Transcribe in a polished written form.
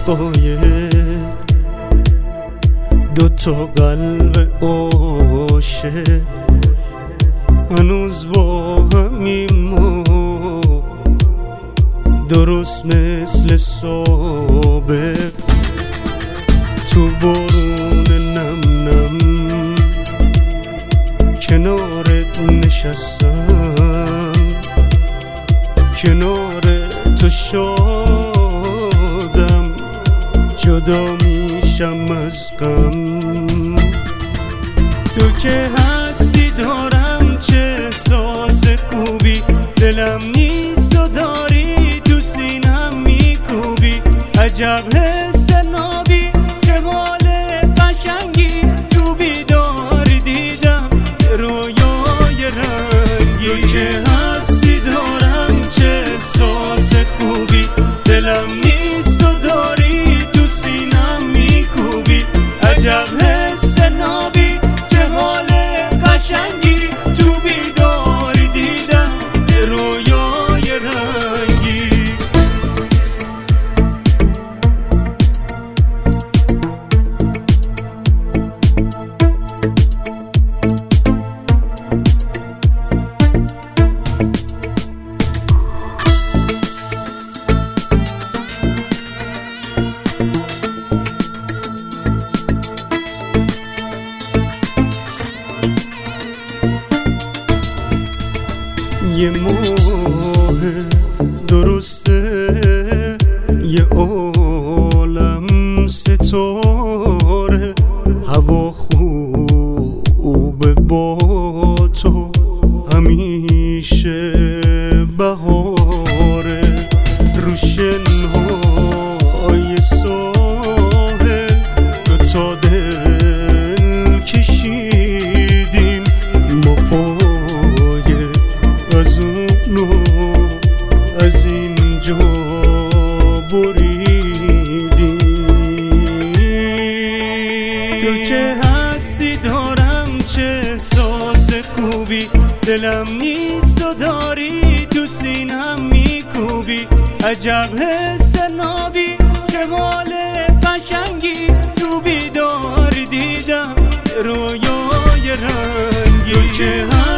عشقای دوتا قلب عاشق هنوز با همیم ما درست مثل سابق تو بارون نم نم کنارت نشستم کنار تو شادم جدا میشم از غم تو که هستی دارم چه احساس خوبی دلم نیست و داری تو سینم میکوبی عجب حس نابی چه حال قشنگی تو بیدار دیدم رویای رنگی تو که هستی دارم چه احساس خوبی دلم نیست و داری تو سینم میکوبی عجب حس نابی چه حال قشنگی تو بیدار دیدم رویای رنگی یه ماه درسته یه عالم ستاره هوا خوبه با تو همیشه بهاره رو شنهای ساحل دوتا دل کشیدیم ما پای از اونو از اینجا بریدی تو که هستی دارم چه احساس خوبی دلم نیست و داری تو سینم میکوبی عجب حس نابی چه حال قشنگی تو بیدار دیدم رویای رنگی تو که